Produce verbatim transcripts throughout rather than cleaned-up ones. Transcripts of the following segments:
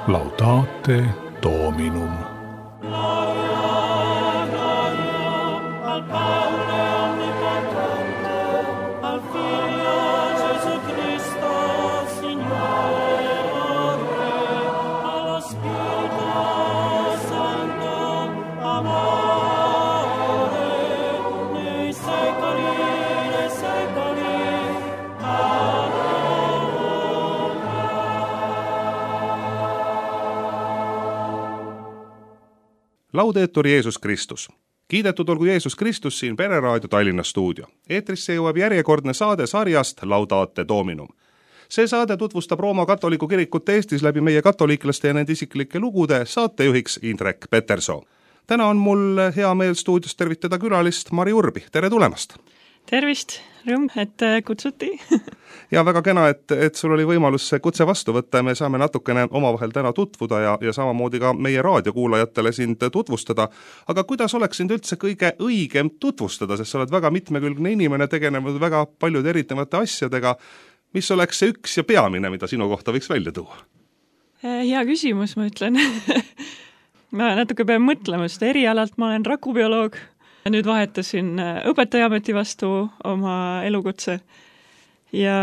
Laudate Dominum. Laudetur Jeesus Kristus. Kiidetud olgu Jeesus Kristus siin Pereraadio Tallinna stuudio. Eetrisse jõuab järjekordne saade sarjast Laudate Dominum. See saade tutvustab Rooma katoliku kirikut Eestis läbi meie katoliiklaste ja nende isiklike lugude saatejuhiks Indrek Petersoo. Täna on mul hea meel stuudios tervitada külalist Mari Urbi. Tere tulemast! Tervist! Rõõm, et kutsuti. Ja väga kena, et, et sul oli võimalus see kutse vastu võtta ja me saame natukene omavahel täna tutvuda ja, ja samamoodi ka meie raadiokuulajatele sind tutvustada. Aga kuidas oleks sind üldse kõige õigem tutvustada, sest sa oled väga mitmekülgne inimene, tegenenud väga paljude erinevate asjadega. Mis oleks see üks ja peamine, mida sinu kohta võiks välja tuua? Hea küsimus, ma ütlen. Ma natuke pean mõtlema, sest erialalt ma olen rakubioloog. Nüüd vahetasin õpetajaameti vastu oma elukutse ja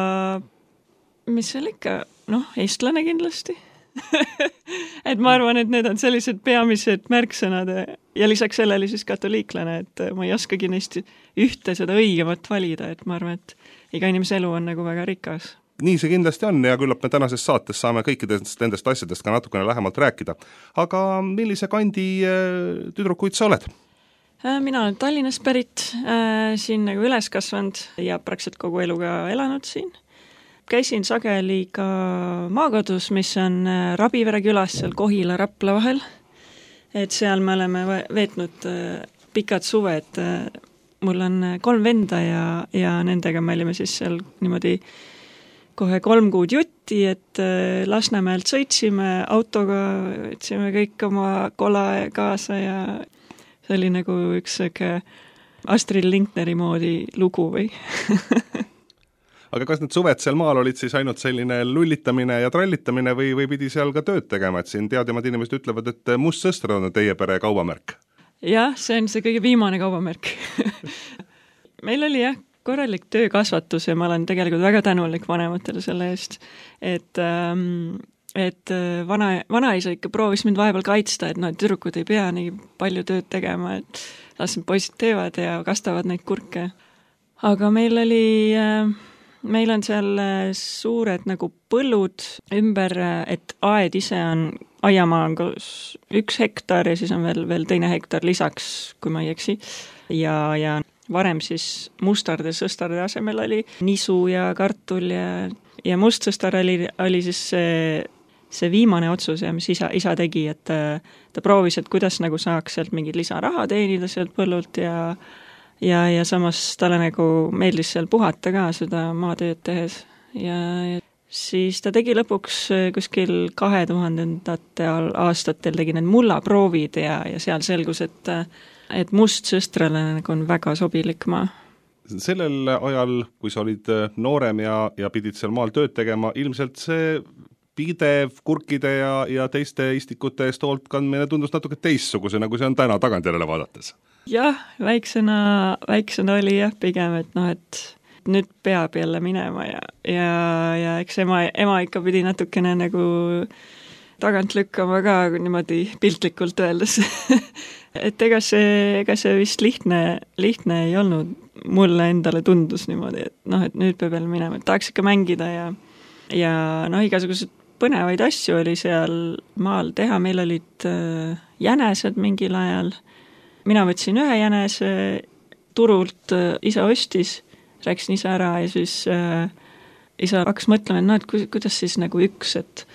mis seal ikka, noh, eestlane kindlasti. Et ma arvan, et need on sellised peamised märksõnad ja lisaks sellele siis katoliiklane, et ma ei oskagi neist ühte seda õigemat valida, et ma arvan, et iga inimese elu on nagu väga rikas. Nii see kindlasti on ja küllap me tänases saates saame kõikidest nendest asjadest ka natukene lähemalt rääkida. Aga millise kandi tüdrukuid sa oled? Mina olen Tallinnast pärit, äh, siin nagu üles kasvanud ja praktiliselt kogu eluga elanud siin. Käisin sageli ka maakodus, mis on Rabivere külas seal Kohila Rapla vahel. Et seal me oleme veetnud äh, pikad suve, et äh, mul on kolm venda ja, ja nendega me olime siis seal niimoodi kohe kolm kuud jutti, et äh, Lasnamäelt sõitsime autoga, võtsime kõik oma kola kaasa ja see oli nagu üks Astrid Lindgneri moodi lugu või? Aga kas need suved seal maal olid siis ainult selline lullitamine ja trallitamine või, või pidi seal ka tööd tegema? Et siin teadjamad inimesed ütlevad, et must sõster on teie pere kaubamärk. Jah, see on see kõige viimane kaubamärk. Meil oli jah, korralik töökasvatus ja ma olen tegelikult väga tänulik vanematele selle eest, et ähm, et vana, vanaisa ikka proovis mind vahepeal kaitsta, et no, et tüdrukud ei pea nii palju tööd tegema, et las need poisid teevad ja kastavad neid kurke. Aga meil oli, meil on seal suured nagu põllud ümber, et aed ise on, aiamaa on üks hektar ja siis on veel, veel teine hektar lisaks, kui ma ei eksi. Ja, ja varem siis mustarde sõstarde asemel oli nisu ja kartul ja, ja mustsõstar oli, oli siis see see viimane otsus, mis isa, isa tegi, et ta proovis, et kuidas nagu saaks sealt mingid lisaraha teenida sealt põllult ja, ja, ja samas talle nagu meeldis seal puhata ka seda maatööd tehes. Ja, ja siis ta tegi lõpuks kuskil kahe tuhandendate aastatel tegi need mullaproovid ja, ja seal selgus, et, et mustsõstrale nagu on väga sobilik maa. Sellel ajal, kui sa olid noorem ja, ja pidid seal maal tööd tegema, ilmselt see pidev kurkide ja, ja teiste istikute eest hoolt kandmine tundus natuke teissuguse, nagu see on täna tagantjärele vaadates. Jah, väiksena, väiksena oli jah pigem, et noh, et nüüd peab jälle minema ja, ja, ja eks ema, ema ikka pidi natukene nagu tagant lükkama ka niimoodi piltlikult öeldes. Et ega see, ega see vist lihtne, lihtne ei olnud, mulle endale tundus niimoodi, et noh, et nüüd peab jälle minema, et tahaks ikka mängida ja, ja noh, igasugused põnevaid asju oli seal maal teha, meil olid äh, jänesed mingil ajal. Mina võtsin ühe jänese turult, äh, isa ostis, rääkisin isa ära ja siis äh, isa hakkas mõtlema, et no, et ku, kuidas siis nagu üks, et,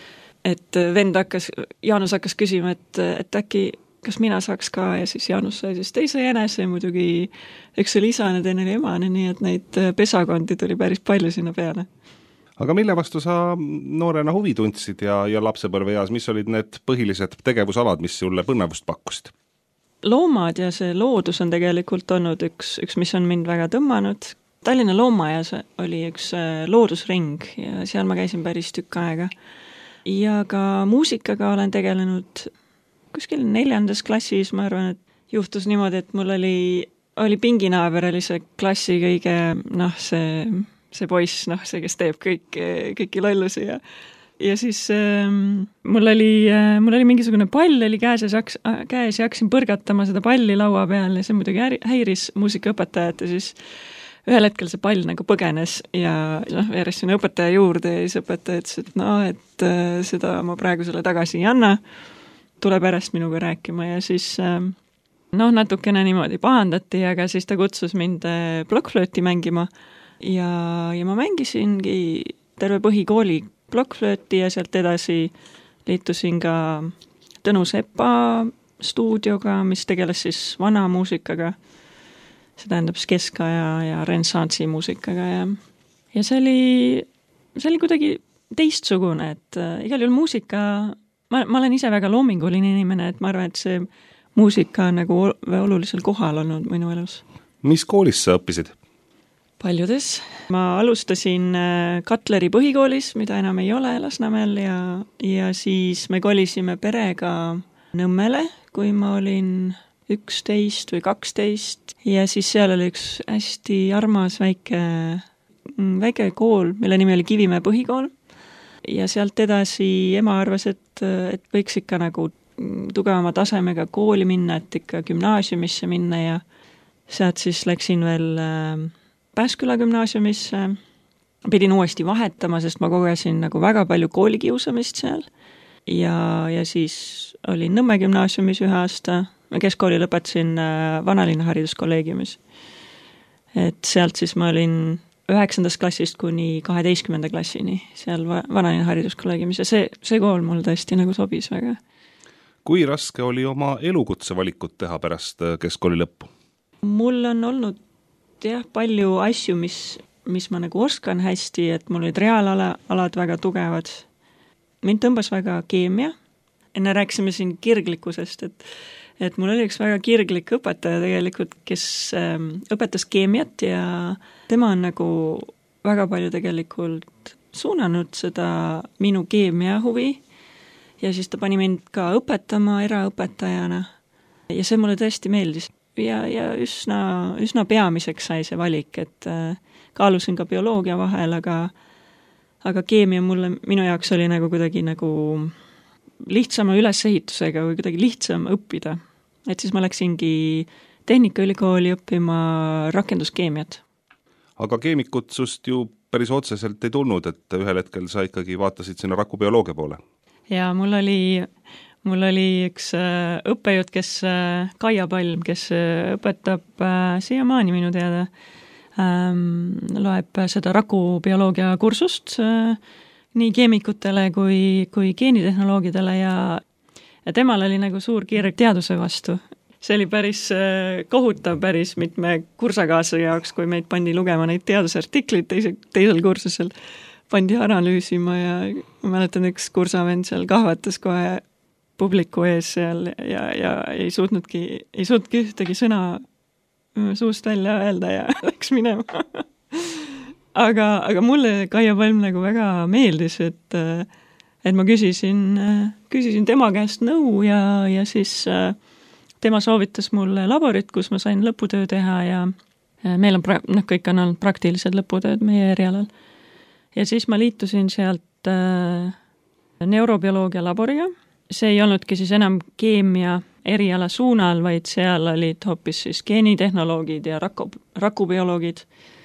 et vend hakkas, Jaanus hakkas küsima, et, et äkki, kas mina saaks ka ja siis Jaanus sai siis teise jänese, muidugi üks oli isane, teine oli emane, nii et neid pesakondi tuli päris palju sinna peale. Aga mille vastu sa noorena huvi tundsid ja, ja lapsepõlve eas, mis olid need põhilised tegevusalad, mis sulle põnevust pakkusid? Loomad ja see loodus on tegelikult olnud üks, üks, mis on mind väga tõmmanud. Tallinna Loomaajas oli üks loodusring ja seal ma käisin päris tükk aega. ja ka muusikaga olen tegelenud kuskil neljandas klassis, ma arvan, et juhtus niimoodi, et mul oli, oli pinginaaber, oli see klassi kõige, noh, see, see poiss, noh, see, kes teeb kõik, kõiki lollusi ja ja siis äh, mul oli, äh, mul oli mingisugune pall oli käes ja, saks, äh, käes ja hakkasin põrgatama seda palli laua peal ja see muidugi häiris muusikaõpetajat ja siis ühel hetkel see pall nagu põgenes ja noh, järjest sinna õpetaja juurde ja siis õpetaja ütles, et no, et äh, seda ma praegu sulle tagasi ei anna, tuleb järjest minuga rääkima ja siis äh, noh, natukene niimoodi pahandati, aga siis ta kutsus mind plokkflööti mängima ja, ja ma mängisingi terve põhikooli plokkflööti ja sealt edasi liitusin ka Tõnu Sepa stuudioga, mis tegeles siis vana muusikaga, see tähendab siis keskaja ja renessansi muusikaga ja, ja see oli, see oli kuidagi teistsugune, et äh, igal juhul muusika, ma, ma olen ise väga loominguline inimene, et ma arvan, et see muusika on nagu olulisel kohal olnud minu elus. Mis koolis sa õppisid? Paljudes. Ma alustasin Katleri põhikoolis, mida enam ei ole Lasnamäel ja, ja siis me kolisime perega Nõmmele, kui ma olin üksteist või kaksteist ja siis seal oli üks hästi armas väike, väike kool, mille nimi oli Kivimäe põhikool ja sealt edasi ema arvas, et, et võiks ikka nagu tugevama tasemega kooli minna, et ikka gümnaasiumisse minna ja sealt siis läksin veel Pääsküla gümnaasiumisse, pidin uuesti vahetama, sest ma kogesin nagu väga palju koolikiusamist seal ja, ja siis olin Nõmme gümnaasiumis ühe aasta, keskkooli lõpetasin Vanalinna hariduskolleegiumis. Et sealt siis ma olin üheksandast klassist kuni kaheteistkümnenda klassini seal Vanalinna hariduskolleegiumis ja see, see kool mul tõesti nagu sobis väga. Kui raske oli oma elukutse valikut teha pärast keskkooli lõppu? Mul on olnud jah, palju asju, mis, mis ma nagu oskan hästi, et mul olid reaalalad väga tugevad. Mind tõmbas väga keemia. Enne rääkisime siin kirglikkusest, et, et mul oli üks väga kirglik õpetaja tegelikult, kes ähm, õpetas keemiat ja tema on nagu väga palju tegelikult suunanud seda minu keemia huvi ja siis ta pani mind ka õpetama eraõpetajana ja see mulle tõesti meeldis. Ja, ja üsna, üsna peamiseks sai see valik, et äh, kaalusin ka bioloogia vahel, aga, aga keemia mulle, minu jaoks oli nagu kuidagi nagu lihtsama ülesehitusega või kuidagi lihtsam õppida. Et siis ma läksingi Tehnikaülikooli õppima rakenduskeemiat. Aga keemikutsust ju päris otseselt ei tulnud, et ühel hetkel sa ikkagi vaatasid sinna rakubioloogia poole. Ja mul oli... Mul oli üks äh, õppejut, kes äh, Kaia Palm, kes äh, õpetab äh, siiamaani minu teada, ähm, loeb seda rakubioloogia kursust äh, nii keemikutele kui, kui geenitehnoloogidele ja, ja temal oli nagu suur kirg teaduse vastu. See oli päris äh, kohutav päris mitme kursakaasla jaoks, kui meid pandi lugema neid teadusartikleid teise, teisel kursusel, pandi analüüsima ja ma mäletan, üks kursavend seal kahvatas kohe publiku ees seal ja, ja ei suutnudki, ei suutnudki ühtegi sõna suust välja öelda ja läks minema. aga, aga mulle Kaia Palm nagu väga meeldis, et, et ma küsisin, küsisin tema käest nõu ja, ja siis tema soovitas mulle laborit, kus ma sain lõputöö teha ja meil on, pra- noh, kõik on olnud praktilised lõputööd meie erialal. Ja siis ma liitusin sealt äh, neurobioloogia laboriga. See ei olnudki siis enam keemia eriala suunal, vaid seal olid hoopis siis geenitehnoloogid ja raku, rakubioloogid.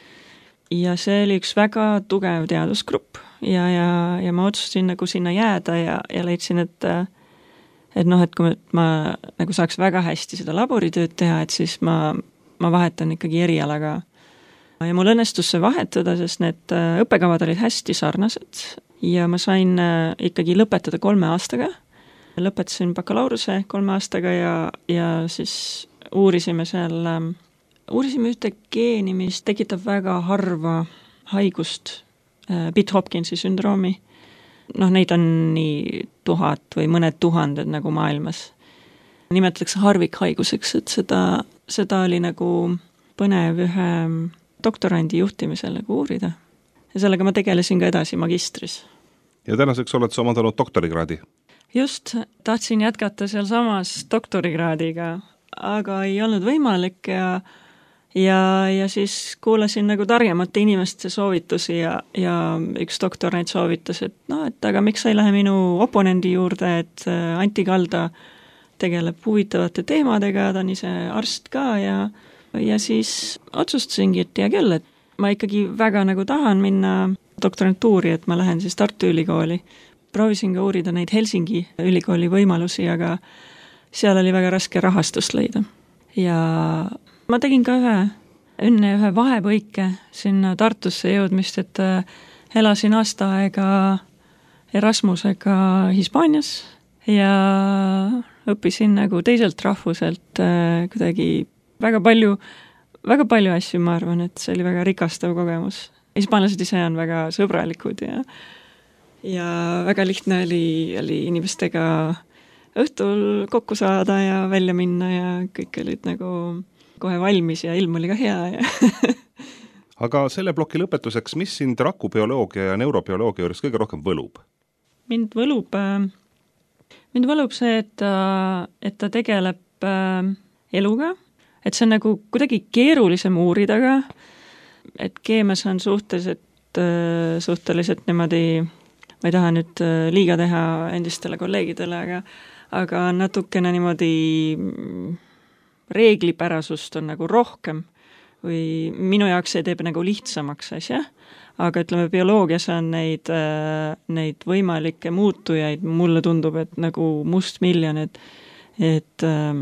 Ja see oli üks väga tugev teadusgrupp ja, ja, ja ma otsustasin nagu sinna jääda ja, ja leidsin, et, et noh, et kui ma nagu saaks väga hästi seda laboritööd teha, et siis ma, ma vahetan ikkagi erialaga. Ja mul õnnestus see vahetada, sest need õppekavad olid hästi sarnased ja ma sain ikkagi lõpetada kolme aastaga. Lõpetasin bakalaureuse kolme aastaga ja, ja siis uurisime seal, uurisime ühte geeni, mis tekitab väga harva haigust, Pitt-Hopkinsi sündroomi. Noh, neid on nii tuhat või mõned tuhanded nagu maailmas. Nimetatakse harvikhaiguseks, et seda, seda oli nagu põnev ühe doktorandi juhtimisel nagu uurida. Ja sellega ma tegelesin ka edasi magistris. Ja tänaseks oled sa omandanud doktorikraadi? Just, tahtsin jätkata seal samas doktorikraadiga, aga ei olnud võimalik ja ja, ja siis kuulasin nagu targemate inimeste soovitusi ja, ja üks doktor neid soovitas, et no, et aga miks sa ei lähe minu oponendi juurde, et Anti Kalda tegeleb huvitavate teemadega, ta on ise arst ka ja, ja siis otsustasingi, et hea küll, et ma ikkagi väga nagu tahan minna doktorantuuri, et ma lähen siis Tartu Ülikooli. Proovisin ka uurida neid Helsingi ülikooli võimalusi, aga seal oli väga raske rahastust leida. Ja ma tegin ka ühe, enne ühe vahepõike sinna Tartusse jõudmist, et elasin aasta aega Erasmusega Hispaanias ja õppisin nagu teiselt rahvuselt kuidagi väga palju, väga palju asju, ma arvan, et see oli väga rikastav kogemus. Hispaanlased ise on väga sõbralikud ja, ja väga lihtne oli, oli inimestega õhtul kokku saada ja välja minna ja kõik olid nagu kohe valmis ja ilm oli ka hea. Ja aga selle ploki lõpetuseks, mis sind rakubioloogia ja neurobioloogia juures kõige rohkem võlub? Mind võlub, mind võlub see, et ta, et ta tegeleb eluga, et see on nagu kuidagi keerulisem uurida ka, et keemias on suhteliselt, suhteliselt niimoodi, ma ei taha nüüd liiga teha endistele kolleegidele, aga, aga natukene niimoodi reeglipärasust on nagu rohkem või minu jaoks see teeb nagu lihtsamaks asja, aga ütleme, bioloogias on neid, neid võimalikke muutujaid, mulle tundub, et nagu must miljon, et, et,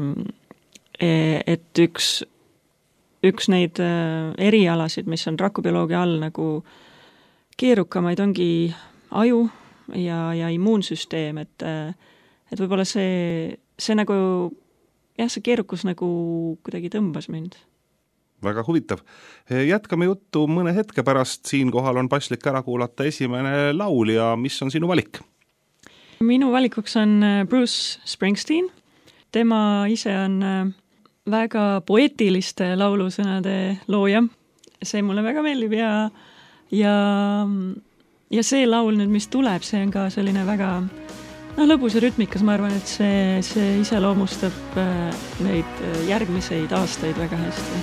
et üks, üks neid erialasid, mis on rakubioloogia all nagu keerukamaid, ongi aju ja, ja immuunsüsteem, et, et võib-olla see, see nagu jah, see keerukus nagu kuidagi tõmbas mind. Väga huvitav. Jätkame juttu mõne hetke pärast. Siinkohal on paslik ära kuulata esimene laul ja mis on sinu valik? Minu valikuks on Bruce Springsteen. Tema ise on väga poeetiliste laulusõnade looja. See mulle väga meeldib ja, ja, ja see laul nüüd, mis tuleb, see on ka selline väga no, lõbus ja rütmikas, ma arvan, et see, see iseloomustab neid järgmiseid aastaid väga hästi.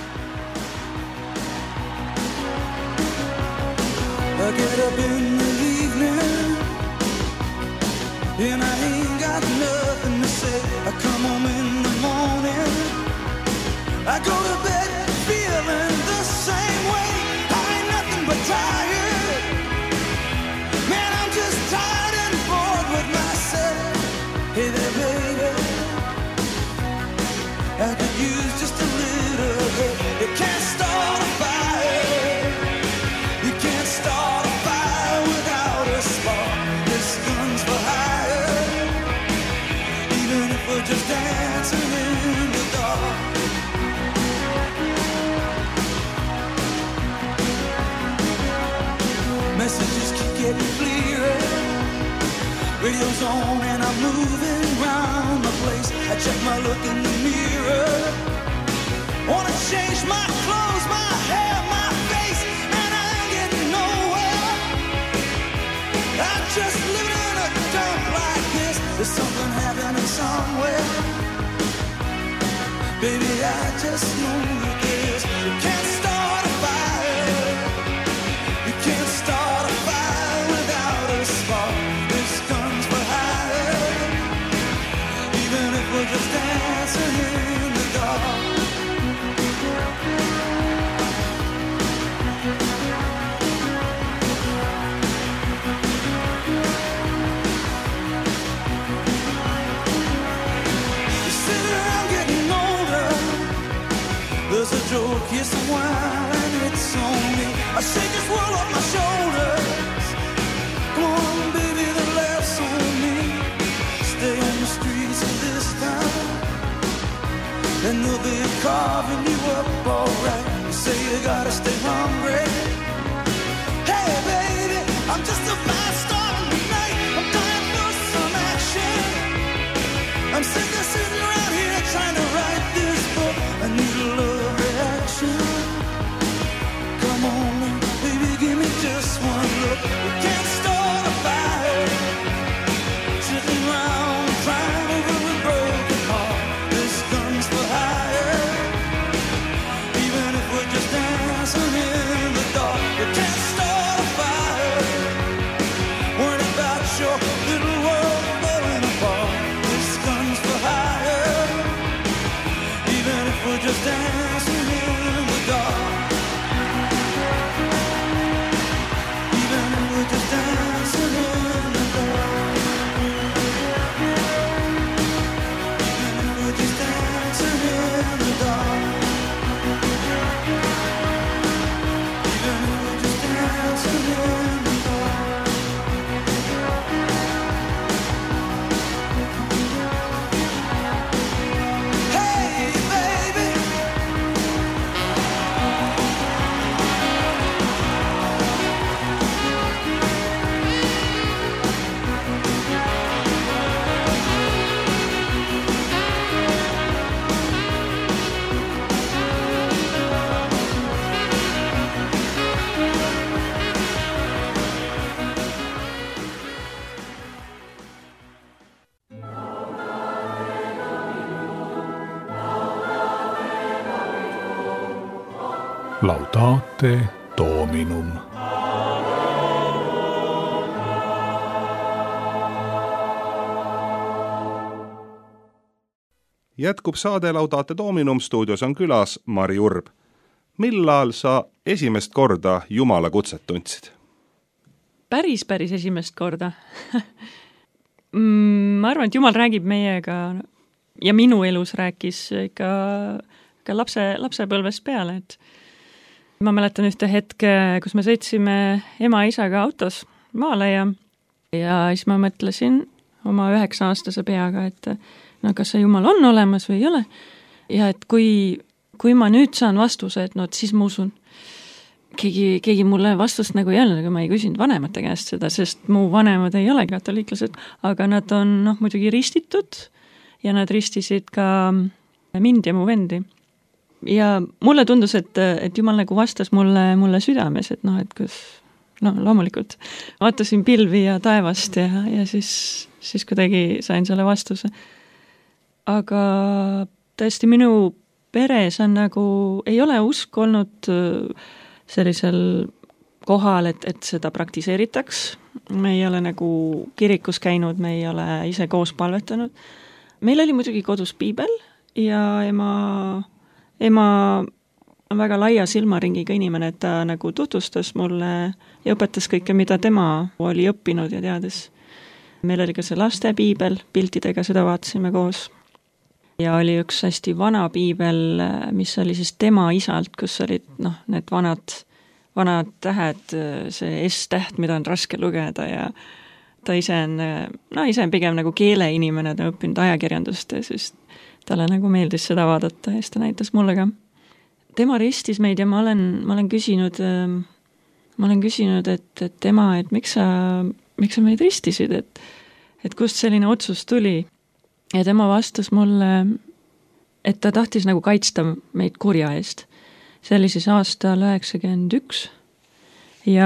I get up in the evening and I ain't got nothing to say. I come home in the morning, I go to bed feeling the same way. I ain't nothing but tired. Man, I'm just tired and bored with myself. Hey there, baby, I could use just a little help. You can't start a fire. You can't start a fire without a spark. This gun's for hire. Even if we're just dancing in the dark. Messages keep getting clearer. Radio's on and I'm moving around the place. I check my look in the mirror. Wanna change my clothes, my hair, my face, and I ain't getting nowhere. I'm just living in a dump like this. There's something happening somewhere. Baby, I just know that this. You can't start a fire. You can't start a fire without a spark. This gun's for hire. Even if we're just dancing in the dark. There's a joke, here's some wine, it's on me. I shake this world off my shoulders. Come on, baby, the laugh's on me. Stay on the streets of this town, and they'll be carving you up alright. You say you gotta stay hungry. Hey, baby, I'm just a fast star tonight. I'm dying for some action. I'm sick of sitting around here trying to write this book. I need a love reaction. Come on, baby, give me just one look. We can't start a fire. Laudate Dominum. Jätkub saade Laudate Dominum, stuudios on külas Mari Urb. Millal sa esimest korda Jumala kutset tundsid? Päris, päris esimest korda. Ma arvan, et Jumal räägib meiega ja minu elus rääkis ikka, ikka lapse, lapsepõlvest peale. Et ma mäletan ühte hetke, kus me sõitsime ema-isaga autos maale ja, ja siis ma mõtlesin oma üheksa-aastase peaga, et no kas see Jumal on olemas või ei ole. Ja et kui, kui ma nüüd saan vastuse, et no siis ma usun. Keegi, keegi mulle vastust nagu ei öelnud, aga ma ei küsinud vanemate käest seda, sest mu vanemad ei ole katoliiklased, aga nad on noh, muidugi ristitud ja nad ristisid ka mind ja mu vendi. Ja mulle tundus, et, et Jumal nagu vastas mulle, mulle südames, et noh, et kus, no loomulikult vaatasin pilvi ja taevast ja, ja siis, siis kuidagi sain selle vastuse. Aga tõesti minu peres on nagu, ei ole usk olnud sellisel kohal, et, et seda praktiseeritaks. Me ei ole nagu kirikus käinud, me ei ole ise koos palvetanud. Meil oli muidugi kodus piibel ja ema, ema on väga laia silmaringiga inimene, et ta nagu tutvustas mulle ja õpetas kõike, mida tema oli õppinud ja teades. Meil oli ka see laste piibel, piltidega seda vaatasime koos. Ja oli üks hästi vana piibel, mis oli siis tema isalt, kus olid noh, need vanad, vanad tähed, see S-täht, mida on raske lugeda ja ta ise on, no ise on pigem nagu keeleinimene, ta õppinud ajakirjandust ja siis talle nagu meeldis seda vaadata ja siis ta näitas mulle ka. Tema ristis meid ja ma olen, ma olen küsinud, ma olen küsinud, et, et tema, et miks sa, miks sa meid ristisid, et, et kust selline otsus tuli. Ja tema vastas mulle, et ta tahtis nagu kaitsta meid kurja eest. See oli siis aastal üheksakümmend üks ja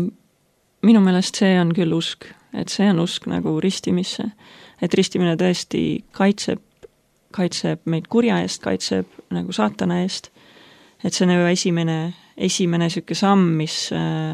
minu meelest see on küll usk, et see on usk nagu ristimisse, et ristimine tõesti kaitseb, kaitseb meid kurja eest, kaitseb nagu saatana eest, et see on nagu esimene, esimene süke samm, mis,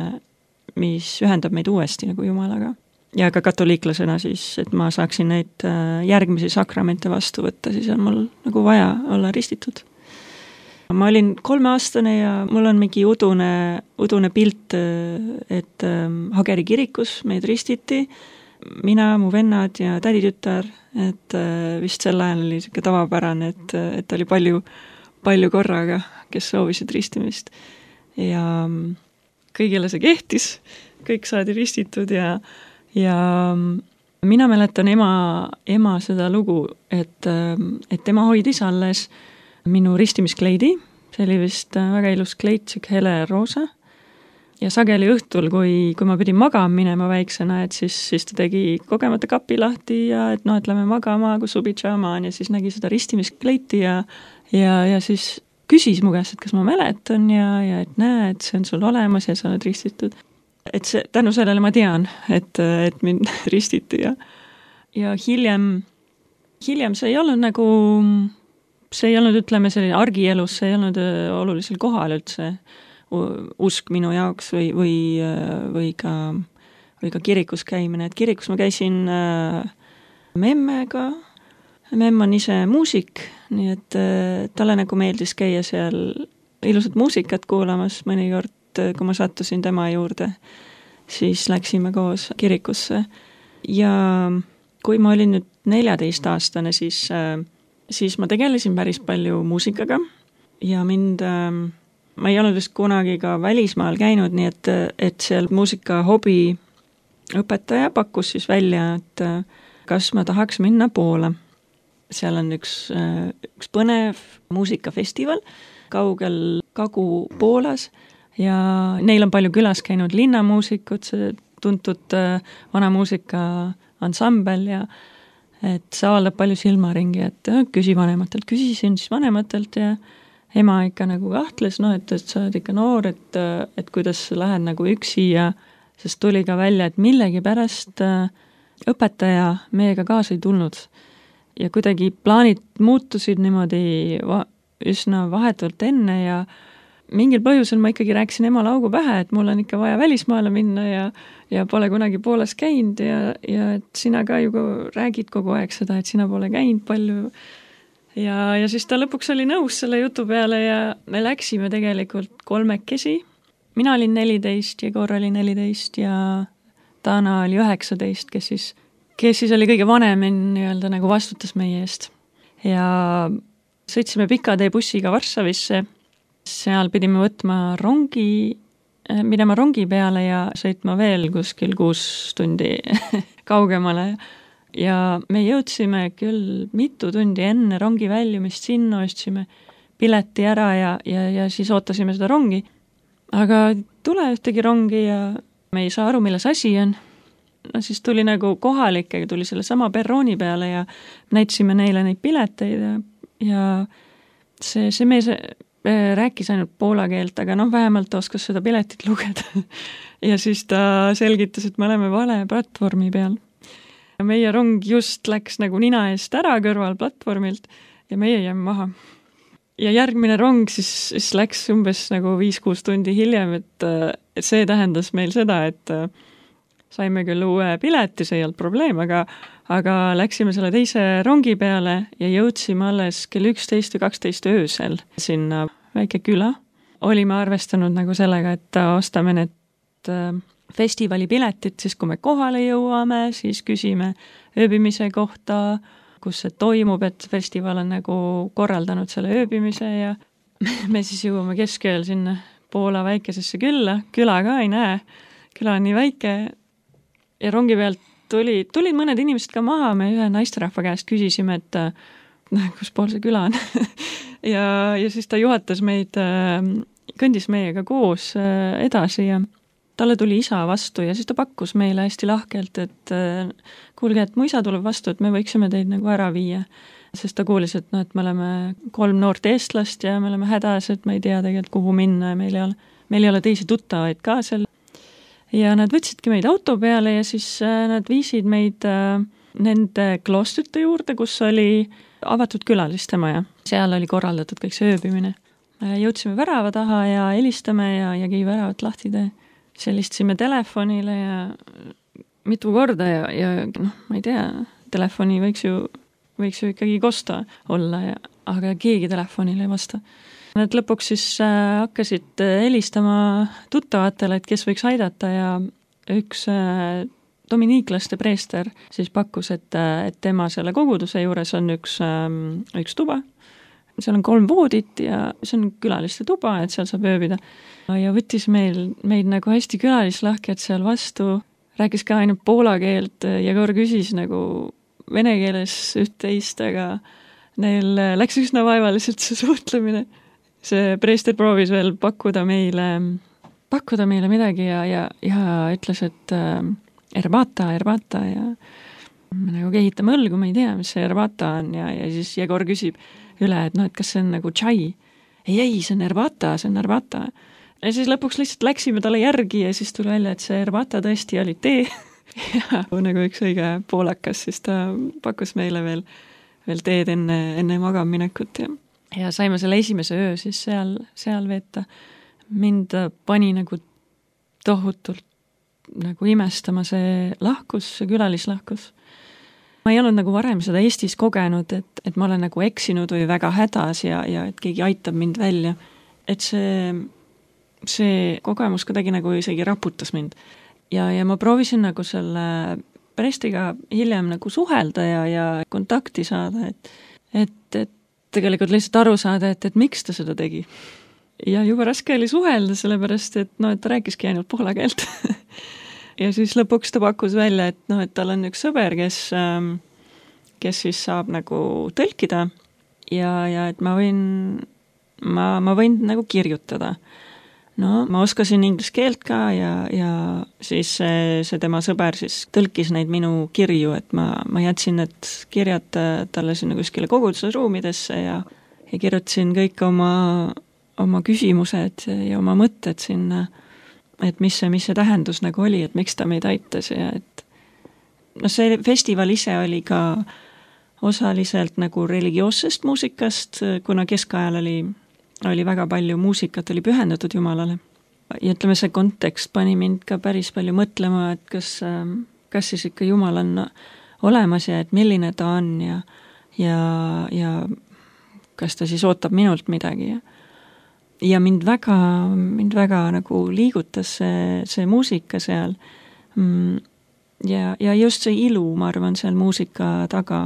mis ühendab meid uuesti nagu Jumalaga. Ja ka katoliiklasena siis, et ma saaksin neid järgmisi sakramente vastu võtta, siis on mul nagu vaja olla ristitud. Ma olin kolmeaastane ja mul on mingi udune, udune pilt, et Hageri kirikus meid ristiti, mina, mu vennad ja täditütar, et vist sel ajal oli siuke tavapärane, et, et oli palju, palju korraga, kes soovisid ristimist. Ja kõigile see kehtis, kõik saadi ristitud ja Ja mina mäletan ema, ema seda lugu, et, et tema hoidis alles minu ristimiskleidi, see oli vist väga ilus kleid, siuke hele roosa. Ja sageli õhtul, kui, kui ma pidin magama minema väiksena, et siis, siis ta tegi kogemata kapi lahti ja et noh, et lähme magama, kui subitšama on ja siis nägi seda ristimiskleiti ja, ja, ja siis küsis mu käest, et kas ma mäletan ja, ja et näe, et see on sul olemas ja sa oled ristitud. Et see, tänu sellele ma tean, et, et mind ristiti ja, ja hiljem, hiljem see ei olnud nagu, see ei olnud, ütleme, selline argielus, see ei olnud olulisel kohal üldse usk minu jaoks või, või, või, ka, või ka kirikus käimine, et kirikus ma käisin memmega, memm on ise muusik, nii et talle nagu meeldis käia seal ilusat muusikat kuulamas mõnikord, kui ma sattusin tema juurde, siis läksime koos kirikusse. Ja kui ma olin nüüd neljateist aastane, siis, siis ma tegelesin päris palju muusikaga ja mind, ma ei olnud vist kunagi ka välismaal käinud, nii et, et seal muusika hobi õpetaja pakkus siis välja, et kas ma tahaks minna Poola. Seal on üks, üks põnev muusikafestival kaugel Kagu-Poolas, ja neil on palju külas käinud linnamuusikud, see tuntud vana muusika ansambel ja et see avaldab palju silmaringi, et küsi vanematelt, küsisin siis vanematelt ja ema ikka nagu kahtles, no et, et sa oled ikka noor, et, et kuidas lähed nagu üksi ja sest tuli ka välja, et millegi pärast õpetaja meiega kaasa ei tulnud ja kuidagi plaanid muutusid niimoodi va- üsna vahetult enne ja mingil põhjusel ma ikkagi rääkisin ema laugu pähe, et mul on ikka vaja välismaale minna ja, ja pole kunagi Poolas käinud ja, ja et sina ka ju räägid kogu aeg seda, et sina pole käinud palju. Ja, ja siis ta lõpuks oli nõus selle jutu peale ja me läksime tegelikult kolmekesi. Mina olin neliteist, Jegor oli neliteist ja Dana oli üheksateist, kes siis, kes siis oli kõige vanem nii-öelda nagu vastutas meie eest. Ja sõitsime pika tee bussiga Varssavisse, seal pidime võtma rongi, minema rongi peale ja sõitma veel kuskil kuus tundi kaugemale. Ja me jõudsime küll mitu tundi enne rongi väljumist sinna, ostsime pileti ära ja, ja, ja siis ootasime seda rongi. Aga tule ühtegi rongi ja me ei saa aru, milles asi on. No siis tuli nagu kohalikega, tuli selle sama perrooni peale ja näitasime neile neid pileteid ja, ja see, see mees rääkis ainult poola keelt, aga noh, vähemalt oskas seda piletit lugeda. Ja siis ta selgitas, et me oleme vale platvormi peal. Meie rong just läks nagu nina eest ära kõrval platvormilt ja meie jääme maha. Ja järgmine rong siis, siis läks umbes nagu viis-kuus tundi hiljem, et, et see tähendas meil seda, et saime küll uue pileti, see ei olnud probleem, aga, aga läksime selle teise rongi peale ja jõudsime alles kell üksteist või kaksteist öösel sinna väike küla. Olime arvestanud nagu sellega, et ostame need festivalipiletit, siis kui me kohale jõuame, siis küsime ööbimise kohta, kus see toimub, et festival on nagu korraldanud selle ööbimise ja me siis jõuame keskööl sinna Poola väikesesse külla, küla ka ei näe, küla on nii väike ja rongi pealt tuli, tulid mõned inimesed ka maha, me ühe naisterahva käest küsisime, et noh, kus pool see küla on ja, ja siis ta juhatas meid, kõndis meiega koos edasi ja talle tuli isa vastu ja siis ta pakkus meile hästi lahkelt, et kuulge, et mu isa tuleb vastu, et me võiksime teid nagu ära viia. Sest ta kuulis, et, no, et me oleme kolm noort eestlast ja me oleme hädas, et me ei tea tegelikult kuhu minna ja meil ei ole, meil ei ole teisi tuttavaid ka seal. Ja nad võtsidki meid auto peale ja siis nad viisid meid nende kloostrite juurde, kus oli avatud külalistemaja. Seal oli korraldatud kõik see ööbimine. Jõudsime värava taha ja helistame ja, ja keegi väravat lahti tee. Helistasime telefonile ja mitu korda ja, ja noh, ma ei tea, telefoni võiks ju, võiks ju ikkagi kosta olla, ja, aga keegi telefonile ei vasta. Nad lõpuks siis äh, hakkasid helistama tuttavatele, et kes võiks aidata ja üks äh, dominiiklaste preester siis pakkus, et, et tema selle koguduse juures on üks, äh, üks tuba. Seal on kolm voodit ja see on külaliste tuba, et seal saab ööbida. Ja võttis meil, meid nagu hästi külalislahked seal vastu, rääkis ka ainult poola keelt ja kord küsis nagu vene keeles üht-teist, aga neil läks üsna vaevaliselt see suhtlemine. See preester proovis veel pakkuda meile, pakkuda meile midagi ja, ja, ja ütles, et äh, erbata, erbata ja me nagu kehitame õlgu, ma ei tea, mis see erbata on ja, ja siis Jegor küsib üle, et noh, et kas see on nagu tšai? Ei, ei, see on erbata, see on erbata. Ja siis lõpuks lihtsalt läksime talle järgi ja siis tuli välja, et see erbata tõesti oli tee. Ja nagu üks õige poolakas, siis ta pakkus meile veel, veel teed enne, enne magaminekut ja, ja saime selle esimese öö siis seal, seal veeta. Mind pani nagu tohutult nagu imestama see lahkus, see külalislahkus. Ma ei olnud nagu varem seda Eestis kogenud, et, et ma olen nagu eksinud või väga hädas ja, ja et keegi aitab mind välja. Et see, see kogemus kuidagi nagu isegi raputas mind. Ja, ja ma proovisin nagu selle preestiga hiljem nagu suhelda ja, ja kontakti saada, et, et, et tegelikult lihtsalt aru saada, et, et miks ta seda tegi. Ja juba raske oli suhelda, sellepärast, et, no, et ta rääkiski ainult poola keelt. Ja siis lõpuks ta pakkus välja, et, no, et tal on üks sõber, kes, kes siis saab nagu tõlkida ja, ja et ma võin, ma, ma võin nagu kirjutada. No, ma oskasin inglise keelt ka ja, ja siis see, see tema sõber siis tõlkis neid minu kirju, et ma, ma jätsin need kirjad talle sinna kuskile kogudusruumidesse ja, ja kirjutasin kõik oma, oma küsimused ja oma mõtted sinna, et mis see, mis see tähendus nagu oli, et miks ta meid aitas ja et no see festival ise oli ka osaliselt nagu religioossest muusikast, kuna keskajal oli oli väga palju muusikat, oli pühendatud Jumalale. Ja ütleme, see kontekst pani mind ka päris palju mõtlema, et kas, kas siis ikka Jumal on olemas ja et milline ta on ja, ja, ja kas ta siis ootab minult midagi. Ja, ja mind väga, mind väga nagu liigutas see, see muusika seal. Ja, ja just see ilu, ma arvan, seal muusika taga.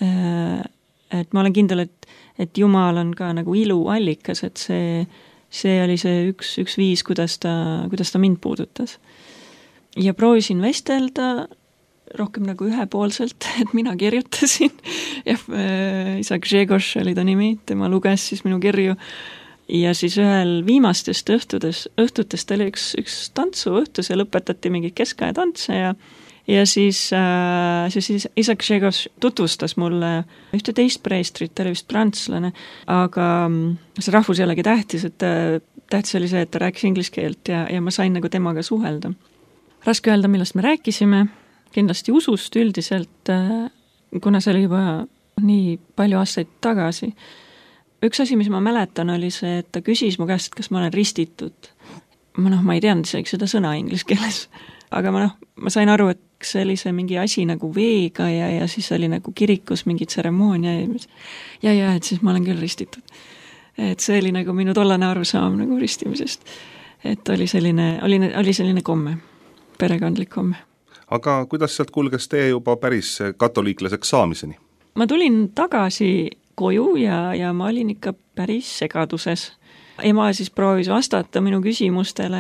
Et ma olen kindel, et, et Jumal on ka nagu ilu allikas, et see, see oli see üks, üks viis, kuidas ta, kuidas ta mind puudutas. Ja proovisin vestelda rohkem nagu ühepoolselt, et mina kirjutasin ja äh, isa Grzegorz oli ta nimi, tema luges siis minu kirju ja siis ühel viimastest õhtudes, õhtutest oli üks, üks tantsuõhtus ja lõpetati mingid keskaja tantse ja ja siis, äh, siis isa Grzegorz tutvustas mulle ühte teist preestrit, ta oli vist prantslane, aga see rahvus jällegi tähtis, et tähtis oli see, et ta rääkis inglise keelt ja, ja ma sain nagu temaga suhelda. Raske öelda, millest me rääkisime, kindlasti usust üldiselt, kuna see oli juba nii palju aastaid tagasi. Üks asi, mis ma mäletan, oli see, et ta küsis mu käest, kas ma olen ristitud. Ma, noh, ma ei teadnud isegi seda sõna inglise keeles, aga ma, noh, ma sain aru, et see oli see mingi asi nagu veega ja, ja siis oli nagu kirikus mingi tseremoonia ja, ja, ja et siis ma olen küll ristitud. Et see oli nagu minu tollane arusaam nagu ristimisest. Et oli selline, oli, oli selline komme, perekondlik komme. Aga kuidas sealt kulges tee juba päris katoliiklaseks saamiseni? Ma tulin tagasi koju ja, ja ma olin ikka päris segaduses. Ema siis proovis vastata minu küsimustele,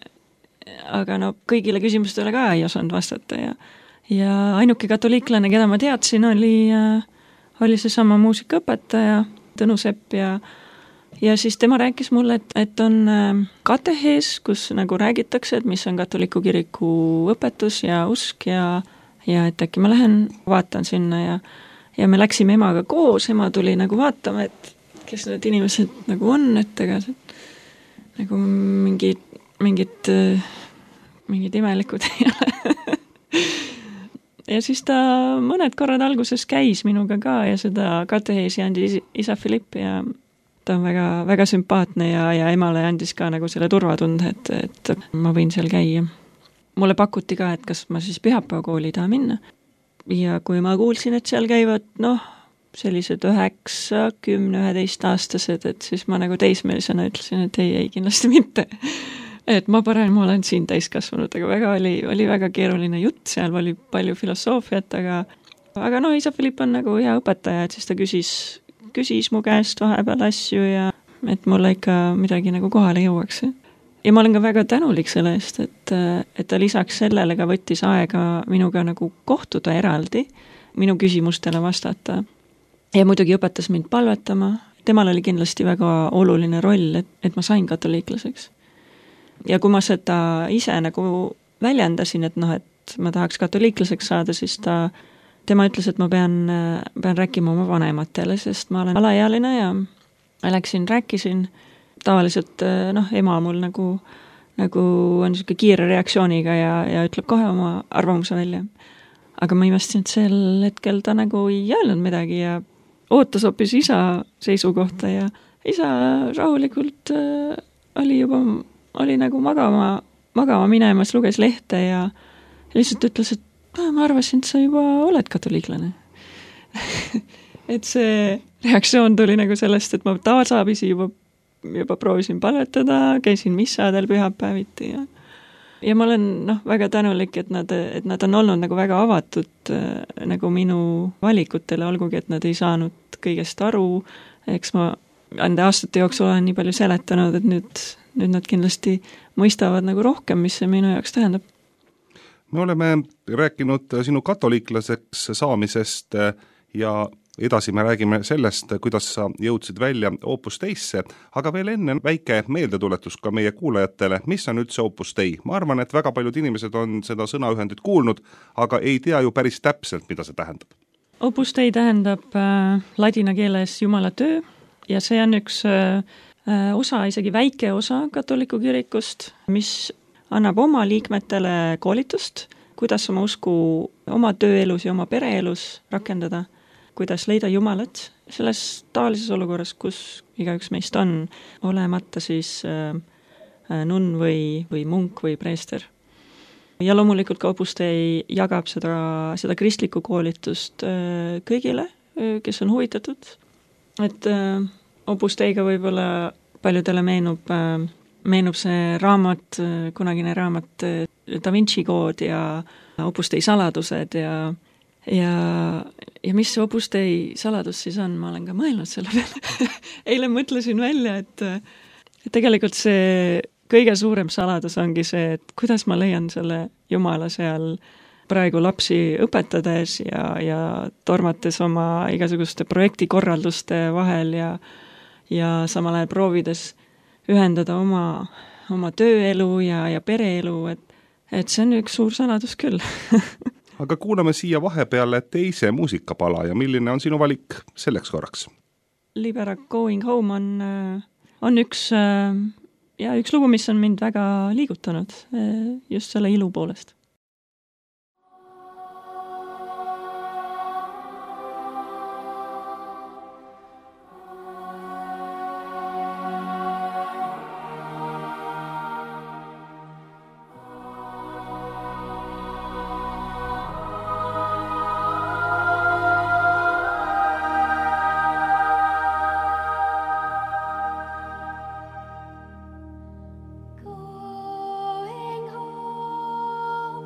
aga no kõigile küsimustele ka ei osanud vastata ja, ja ainuke katoliiklane, keda ma teadsin, oli, oli seesama muusikaõpetaja Tõnu Sepp ja Ja siis tema rääkis mulle, et, et on katehees, kus nagu räägitakse, et mis on katoliku kiriku õpetus ja usk ja, ja et äkki ma lähen vaatan sinna ja, ja me läksime emaga koos, ema tuli nagu vaatama, et kes need inimesed nagu on, et ega nagu mingid, mingid, mingid imelikud ei ole. Ja siis ta mõned korrad alguses käis minuga ka ja seda kateheesi andis isa Filipp ja ta on väga, väga sümpaatne ja, ja emale andis ka nagu selle turvatunde, et, et ma võin seal käia. Mulle pakuti ka, et kas ma siis pühapäevakooli taha minna. Ja kui ma kuulsin, et seal käivad, noh, sellised üheksa, kümne, üheteist aastased, et siis ma nagu teismelisena ütlesin, et ei, ei, kindlasti mitte. Et ma parem olen siin täiskasvanud, aga väga oli, oli väga keeruline jutt, seal oli palju filosoofiat, aga, aga no isa Filipp on nagu hea õpetaja, et siis ta küsis küsis mu käest vahepeal asju ja et mulle ikka midagi nagu kohale jõuaks. Ja ma olen ka väga tänulik selle eest, et, et ta lisaks sellele ka võttis aega minuga nagu kohtuda eraldi, minu küsimustele vastata. Ja muidugi õpetas mind palvetama. Temal oli kindlasti väga oluline roll, et, et ma sain katoliiklaseks. Ja kui ma seda ise nagu väljendasin, et noh, et ma tahaks katoliiklaseks saada, siis ta tema ütles, et ma pean, pean rääkima oma vanematele, sest ma olen alaealine ja läksin, rääkisin. Tavaliselt noh, ema mul nagu, nagu on niisugune kiire reaktsiooniga ja, ja ütleb kohe oma arvamuse välja. Aga ma imestasin, et sel hetkel ta nagu ei öelnud midagi ja ootas hoopis isa seisukohta ja isa rahulikult äh, oli juba, oli nagu magama, magama minemas, luges lehte ja lihtsalt ütles, et ma arvasin, et sa juba oled katoliiklane. Et see reaktsioon tuli nagu sellest, et ma tasapisi juba, juba proovisin palvetada, käisin missadel pühapäeviti ja, ja ma olen noh, väga tänulik, et nad, et nad on olnud nagu väga avatud nagu minu valikutele, olgugi, et nad ei saanud kõigest aru, eks ma enda aastate jooksul olen nii palju seletanud, et nüüd, nüüd nad kindlasti mõistavad nagu rohkem, mis see minu jaoks tähendab. Me oleme rääkinud sinu katoliiklaseks saamisest ja edasi me räägime sellest, kuidas sa jõudsid välja Opus Deisse, aga veel enne väike meeldetuletus ka meie kuulajatele, mis on üldse Opus Dei. Ma arvan, et väga paljud inimesed on seda sõnaühendit kuulnud, aga ei tea ju päris täpselt, mida see tähendab. Opus Dei tähendab äh, ladina keeles Jumala töö ja see on üks äh, osa, isegi väike osa katoliku kirikust, mis annab oma liikmetele koolitust, kuidas oma usku oma tööelus ja oma pereelus rakendada, kuidas leida Jumalat selles taolises olukorras, kus igaüks meist on, olemata siis äh, nunn või, või munk või preester. Ja loomulikult ka Opustei jagab seda, seda kristlikku koolitust äh, kõigile, kes on huvitatud. Et äh, Opusteiga võib-olla paljudele meenub, äh, meenub see raamat, kunagine raamat Da Vinci kood ja Opustei saladused ja Ja, ja mis see Opustei saladus siis on, ma olen ka mõelnud selle peale. Eile mõtlesin välja, et, et tegelikult see kõige suurem saladus ongi see, et kuidas ma leian selle Jumala seal praegu lapsi õpetades ja, ja tormates oma igasuguste projektikorralduste vahel ja, ja samal ajal proovides ühendada oma, oma tööelu ja, ja pereelu, et, et see on üks suur saladus küll. Aga kuulame siia vahepeale teise muusikapala ja milline on sinu valik selleks korraks? Libera Going Home on, on üks, ja üks lugu, mis on mind väga liigutanud just selle ilu poolest. Going home.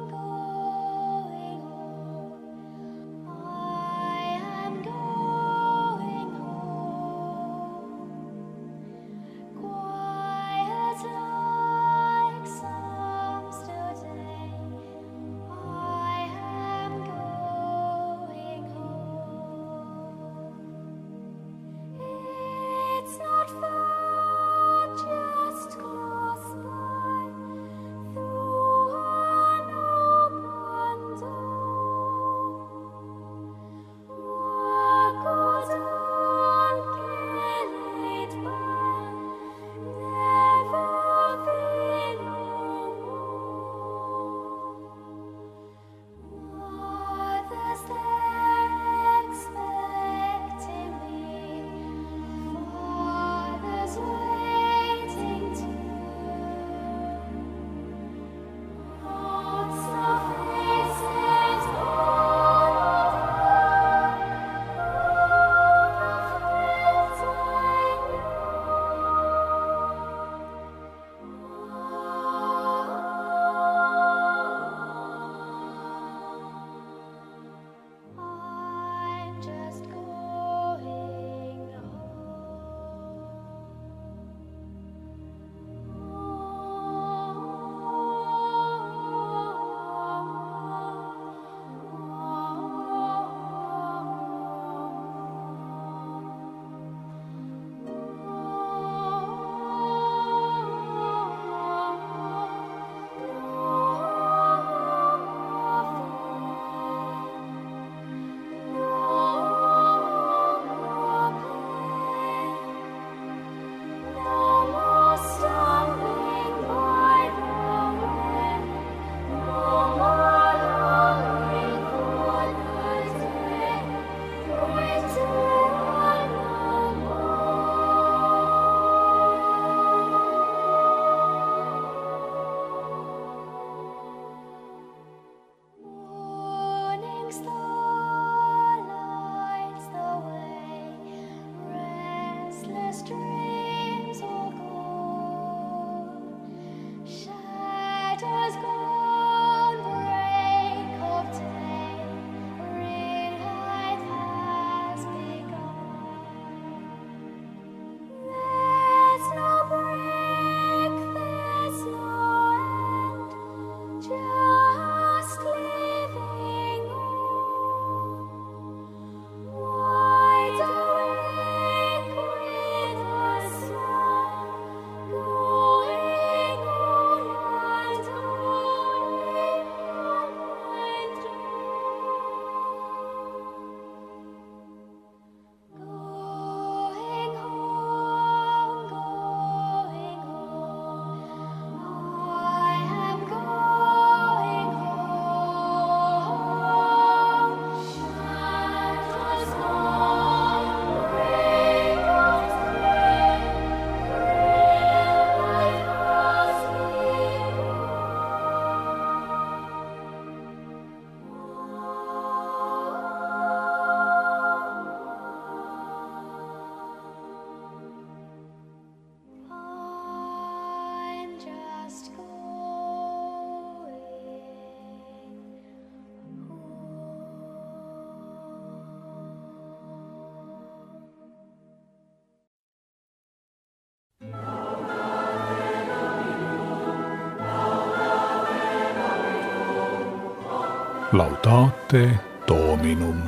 Laudate Dominum.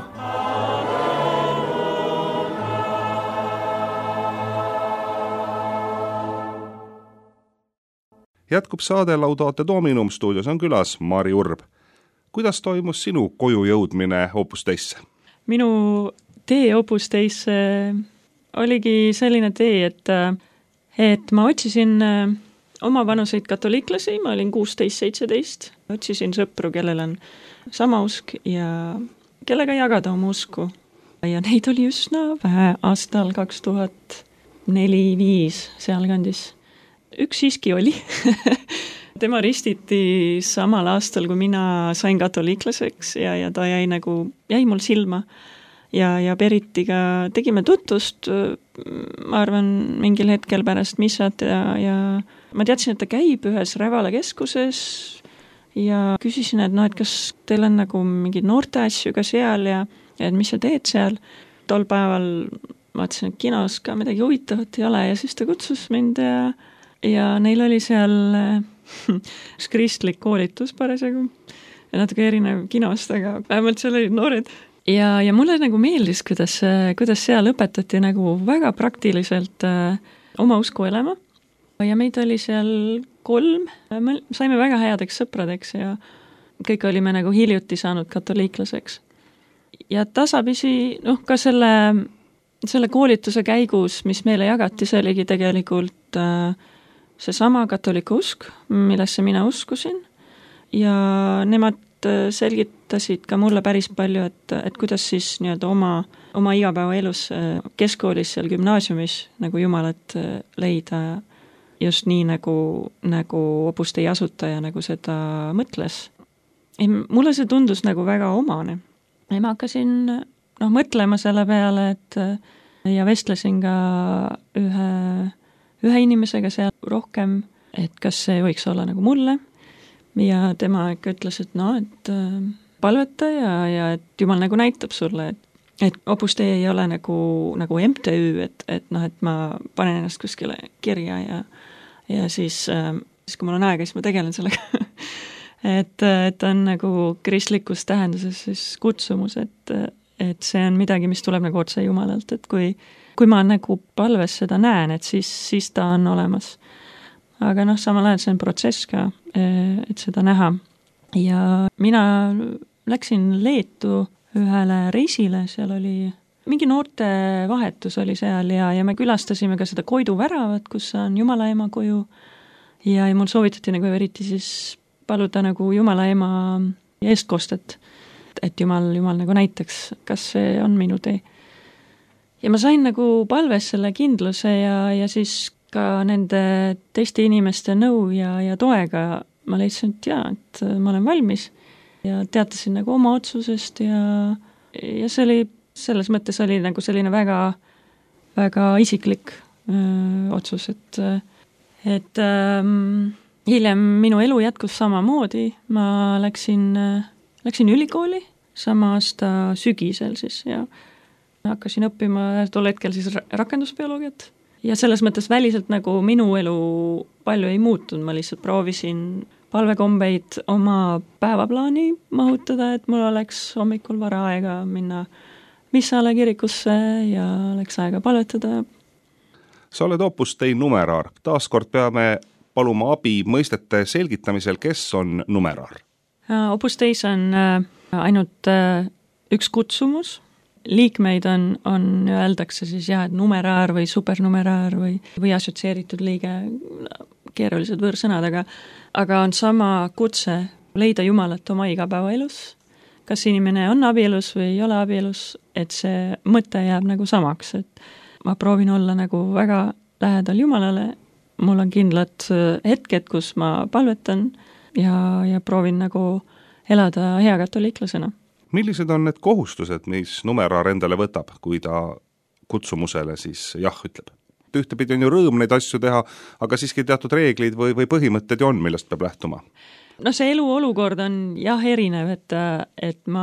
Jätkub saade Laudate Dominum, stuudios on külas Mari Urb. Kuidas toimus sinu koju jõudmine Opus Deisse? Minu tee Opus Deisse oligi selline tee, et, et ma otsisin oma vanuseid katoliiklasi, ma olin kuusteist seitseteist, otsisin sõpru, kellel on sama usk ja kellega jagada oma usku. Ja neid oli üsna vähe aastal kaks tuhat neli viis sealkandis. Üks siiski oli. Tema ristiti samal aastal, kui mina sain katoliiklaseks ja, ja ta jäi nagu, jäi mul silma. Ja, ja Beritiga tegime tutvust, ma arvan, mingil hetkel pärast missat ja, ja ma teadsin, et ta käib ühes Rävala keskuses ja küsisin, et no, et kas teil on nagu mingid noorte asju ka seal ja, ja et mis sa teed seal. Tol päeval vaatasin, et kinos ka midagi huvitavat ei ole ja siis ta kutsus mind ja, ja neil oli seal üks kristlik koolitus parasjagu ja natuke erinev kinost, aga vähemalt seal olid noored. Ja, ja mulle nagu meeldis, kuidas, kuidas seal õpetati nagu väga praktiliselt äh, oma usku elama. Ja meid oli seal kolm, me saime väga headeks sõpradeks ja kõik olime nagu hiljuti saanud katoliiklaseks. Ja tasapisi, noh, ka selle, selle koolituse käigus, mis meile jagati, see oligi tegelikult äh, see sama katoliku usk, millesse mina uskusin ja nemad selgitasid ka mulle päris palju, et, et kuidas siis nii-öelda oma, oma igapäeva elus keskkoolis seal gümnaasiumis nagu Jumalat leida just nii nagu, nagu Opus Dei asutaja nagu seda mõtles. Ja mulle see tundus nagu väga omane. Ja ma hakkasin noh, mõtlema selle peale, et ja vestlesin ka ühe, ühe inimesega seal rohkem, et kas see võiks olla nagu mulle. Ja tema ikka ütles, et no, et äh, palveta ja, ja et Jumal nagu näitab sulle, et, et Opus Dei ei ole nagu, nagu M T Ü, et, et noh, et ma panen ennast kuskile kirja ja, ja siis, äh, siis kui mul on aega, siis ma tegelen sellega. et, et on nagu kristlikus tähenduses siis kutsumus, et, et see on midagi, mis tuleb nagu otse Jumalalt, et kui, kui ma nagu palves seda näen, et siis, siis ta on olemas. Aga noh, samal ajal see on protsess ka, et seda näha. Ja mina läksin Leetu ühele reisile, seal oli mingi noorte vahetus oli seal ja, ja me külastasime ka seda Koidu väravat, kus on Jumala ema koju ja, ja mul soovitati nagu eriti siis paluda nagu Jumala ema eestkostet, et Jumal, Jumal nagu näitaks, kas see on minu tee. Ja ma sain nagu palves selle kindluse ja, ja siis ka nende teiste inimeste nõu ja, ja toega ma leidsin, et jaa, et ma olen valmis ja teatasin nagu oma otsusest ja, ja see oli, selles mõttes oli nagu selline väga, väga isiklik öö, otsus, et, et ähm, hiljem minu elu jätkus samamoodi, ma läksin, läksin ülikooli sama aasta sügisel siis ja hakkasin õppima tol hetkel siis rakendusbioloogiat. Ja selles mõttes väliselt nagu minu elu palju ei muutunud, ma lihtsalt proovisin palvekombeid oma päevaplaani mahutada, et mul oleks hommikul vara aega minna missale kirikusse ja oleks aega palvetada. Sa oled Opus Dei numeraar. Taaskord peame paluma abi mõistete selgitamisel, kes on numeraar? Opus Deis on ainult üks kutsumus. Liikmeid on, on öeldakse siis jah, et numeraar või supernumeraar või, või assotsieeritud liige, keerulised võõrsõnad, aga, aga on sama kutse leida Jumalat oma igapäevaelus. Kas inimene on abielus või ei ole abielus, et see mõte jääb nagu samaks, et ma proovin olla nagu väga lähedal Jumalale, mul on kindlad hetked, kus ma palvetan ja, ja proovin nagu elada hea katoliiklasena. Millised on need kohustused, mis numeraar endale võtab, kui ta kutsumusele siis jah ütleb? Ühtepidi on ju rõõm neid asju teha, aga siiski teatud reeglid või, või põhimõtted ju on, millest peab lähtuma. No see elu olukord on jah erinev, et, et ma,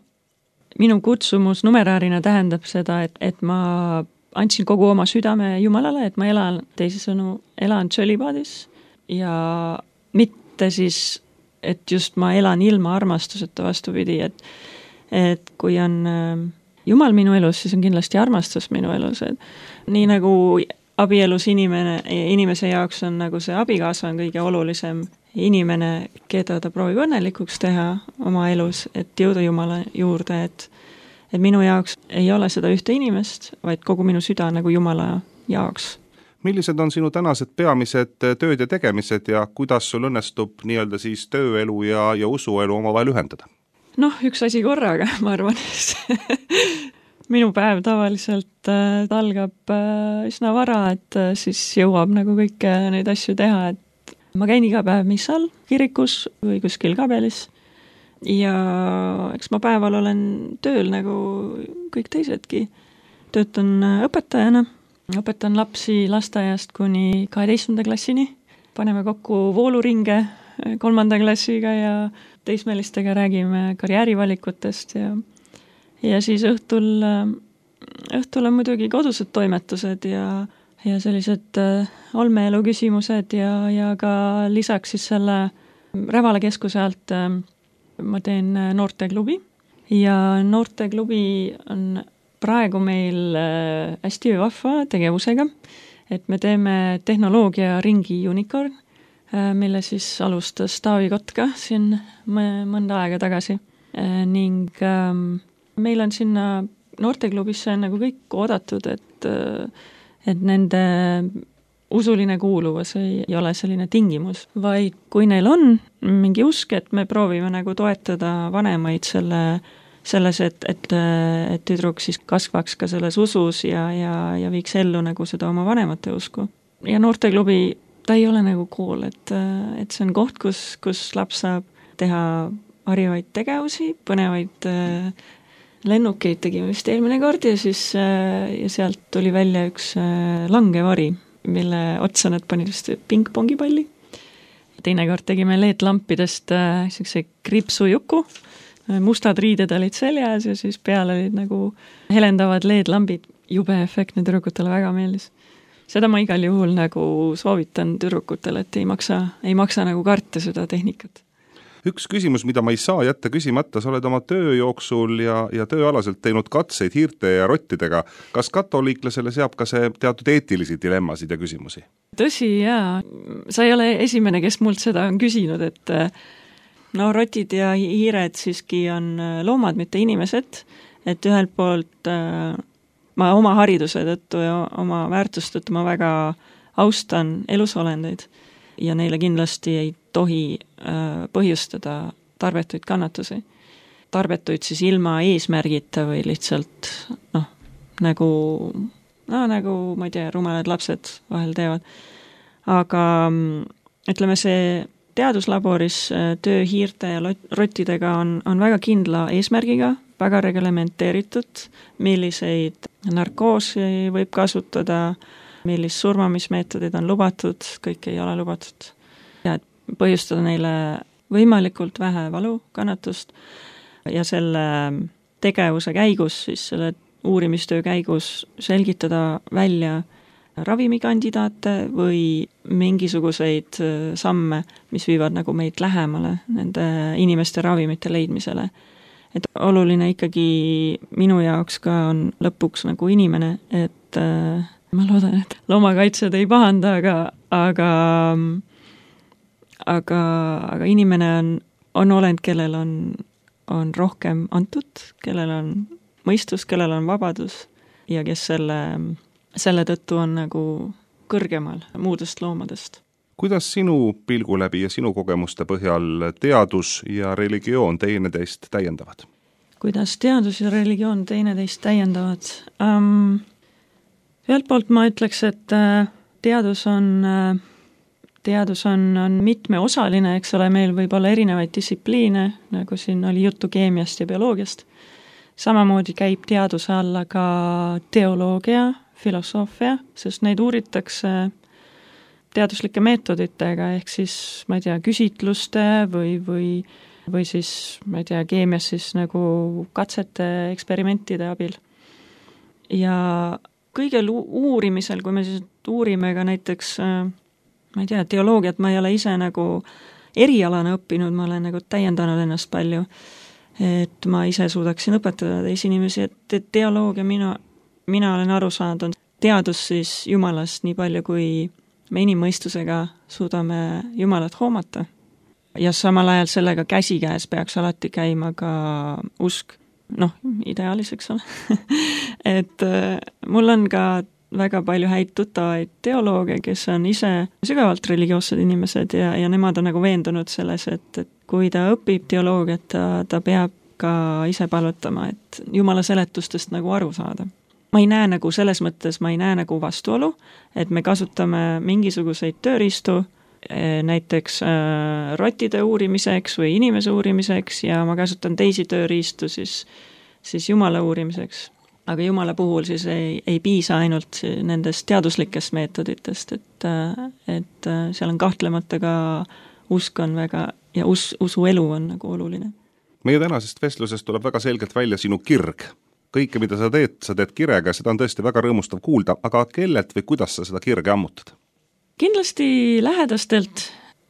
minu kutsumus numeraarina tähendab seda, et, et ma andsin kogu oma südame Jumalale, et ma elan teisisõnu, elan tšölibaadis ja mitte siis et just ma elan ilma armastuseta, vastupidi, et, et kui on Jumal minu elus, siis on kindlasti armastus minu elus, et nii nagu abielus inimene, inimese jaoks on nagu see abikaasa on kõige olulisem inimene, keda ta proovib õnnelikuks teha oma elus, et jõuda Jumala juurde, et, et minu jaoks ei ole seda ühte inimest, vaid kogu minu süda nagu Jumala jaoks. Millised on sinu tänased peamised tööd ja tegemised ja kuidas sul õnnestub nii-öelda siis tööelu ja, ja usuelu omavahel ühendada? Noh, üks asi korraga, ma arvan. Minu päev tavaliselt äh, algab äh, üsna vara, et äh, siis jõuab nagu kõike neid asju teha, et ma käin iga päev missal, kirikus või kuskil kabelis ja eks ma päeval olen tööl nagu kõik teisedki. Töötan õpetajana, õpetan lapsi lasteaiast kuni kaheteistkümnenda klassini, paneme kokku vooluringe kolmanda klassiga ja teismelistega räägime karjäärivalikutest ja, ja siis õhtul, õhtul on muidugi kodused toimetused ja, ja sellised olmeelu küsimused ja, ja ka lisaks siis selle Rävala keskuse alt ma teen noorteklubi ja noorteklubi on praegu meil hästi vahva tegevusega, et me teeme tehnoloogia ringi Unicorn, mille siis alustas Taavi Kotka siin mõnda aega tagasi ning meil on sinna noorteklubisse nagu kõik oodatud, et, et nende usuline kuuluvus ei ole selline tingimus, vaid kui neil on mingi usk, et me proovime nagu toetada vanemaid selle, selles, et, et, et tüdruk siis kasvaks ka selles usus ja, ja, ja viiks ellu nagu seda oma vanemate usku. Ja noorteklubi ta ei ole nagu kool, et, et see on koht, kus, kus laps saab teha harivaid tegevusi, põnevaid äh, lennukeid tegime vist eelmine kord ja siis äh, ja sealt tuli välja üks äh, langevari, mille otsa nad panid just pingpongipalli. Teinekord tegime L E D-lampidest äh, selline kripsujuku, mustad riided olid seljas ja siis peal olid nagu helendavad L E D-lambid, jube efektne, tüdrukutele väga meeldis. Seda ma igal juhul nagu soovitan tüdrukutele, et ei maksa, ei maksa nagu karta seda tehnikat. Üks küsimus, mida ma ei saa jätta küsimata, sa oled oma töö jooksul ja, ja tööalaselt teinud katseid hiirte ja rottidega. Kas katoliiklasele seab ka see teatud eetilisi dilemmasid ja küsimusi? Tõsi, jaa. Sa ei ole esimene, kes mult seda on küsinud, et no rotid ja hiired siiski on loomad, mitte inimesed, et ühelt poolt ma oma hariduse tõttu ja oma väärtust tõttu ma väga austan elusolendeid ja neile kindlasti ei tohi äh, põhjustada tarbetuid kannatusi. Tarbetuid siis ilma eesmärgita või lihtsalt noh, nagu, no, nagu ma ei tea, rumalad lapsed vahel teevad. Aga ütleme, see teaduslaboris töö hiirte ja rottidega on, on väga kindla eesmärgiga, väga reglementeeritud, milliseid narkoosi võib kasutada, millist surmamismeetodid on lubatud, kõik ei ole lubatud. Ja et põhjustada neile võimalikult vähe valu, kannatust ja selle tegevuse käigus, siis selle uurimistöö käigus selgitada välja ravimikandidaate või mingisuguseid samme, mis viivad nagu meid lähemale nende inimeste ravimite leidmisele. Et oluline ikkagi minu jaoks ka on lõpuks nagu inimene, et äh, ma loodan, et loomakaitsjad ei pahanda, aga, aga, aga, aga inimene on, on olend, kellel on, on rohkem antud, kellel on mõistus, kellel on vabadus ja kes selle, selle tõttu on nagu kõrgemal muudest loomadest. Kuidas sinu pilgu läbi ja sinu kogemuste põhjal teadus ja religioon teineteist täiendavad? Kuidas teadus ja religioon teineteist täiendavad? Um, ühelt poolt ma ütleks, et teadus on, teadus on, on mitmeosaline, eks ole, meil võib olla erinevaid distsipliine, nagu siin oli juttu keemiast ja bioloogiast. Samamoodi käib teaduse alla ka teoloogia, filosoofia, sest neid uuritakse teaduslike meetoditega, ehk siis, ma ei tea, küsitluste või, või, või siis, ma ei tea, keemias siis nagu katsete, eksperimentide abil. Ja kõigel uurimisel, kui me siis uurime ka näiteks, ma ei tea, teoloogiat, ma ei ole ise nagu erialana õppinud, ma olen nagu täiendanud ennast palju, et ma ise suudaksin õpetada teisi inimesi, et, et teoloogia mina, mina olen aru saanud, on teadus siis Jumalast nii palju, kui me inimmõistusega suudame Jumalat hoomata. Ja samal ajal sellega käsikäes peaks alati käima ka usk, noh, ideaalis, eks ole. et äh, mul on ka väga palju häid tuttavaid teolooge, kes on ise sügavalt religioossed inimesed ja, ja nemad on nagu veendunud selles, et, et kui ta õpib teoloogiat, ta, ta peab ka ise palvetama, et Jumala seletustest nagu aru saada. Ma ei näe nagu selles mõttes, ma ei näe nagu vastuolu, et me kasutame mingisuguseid tööriistu, näiteks äh, rottide uurimiseks või inimese uurimiseks ja ma kasutan teisi tööriistu siis, siis Jumala uurimiseks. Aga Jumala puhul siis ei, ei piisa ainult nendest teaduslikest meetoditest, et, et seal on kahtlemata ka usk on väga ja us, usuelu on nagu oluline. Meie tänasest vestlusest tuleb väga selgelt välja sinu kirg. Kõike, mida sa teed, sa teed kirega, seda on tõesti väga rõõmustav kuulda, aga kellelt või kuidas sa seda kirge ammutad? Kindlasti lähedastelt,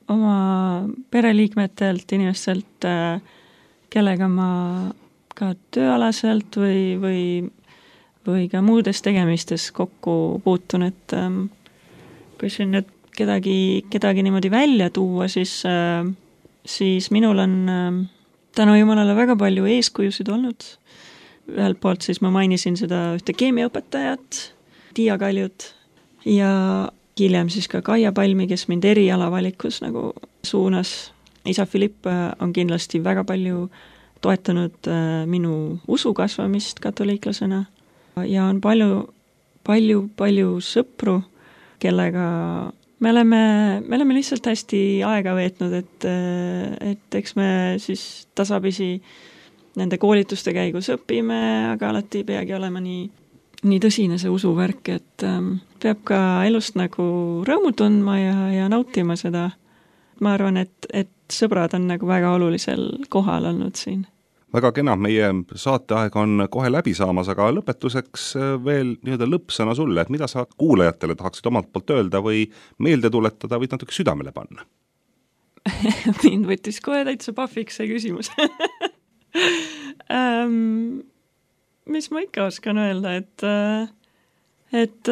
oma pereliikmetelt, inimestelt, kellega ma ka tööalaselt või, või, või ka muudes tegemistes kokku puutun, et ähm, kui siin nüüd kedagi, kedagi niimoodi välja tuua, siis, äh, siis minul on äh, tänu Jumalale väga palju eeskujusid olnud. Ühelt poolt siis ma mainisin seda ühte keemiaõpetajat, Tiia Kaljut ja hiljem siis ka Kaia Palmi, kes mind erialavalikus nagu suunas. Isa Filipp on kindlasti väga palju toetanud minu usu kasvamist katoliiklasena ja on palju, palju, palju sõpru, kellega me oleme, me oleme lihtsalt hästi aega veetnud, et, et eks me siis tasapisi nende koolituste käigus õpime, aga alati ei peagi olema nii nii tõsine see usuvärk, et ähm, peab ka elust nagu rõõmu tundma ja, ja nautima seda. Ma arvan, et, et sõbrad on nagu väga olulisel kohal olnud siin. Väga kena, meie saateaeg on kohe läbi saamas, aga lõpetuseks veel nii-öelda lõppsõna sulle, et mida sa kuulajatele tahaksid omalt poolt öelda või meelde tuletada või natuke südamele panna? Mind võttis kohe täitsa pafiks see küsimus. ähm, mis ma ikka oskan öelda, et, et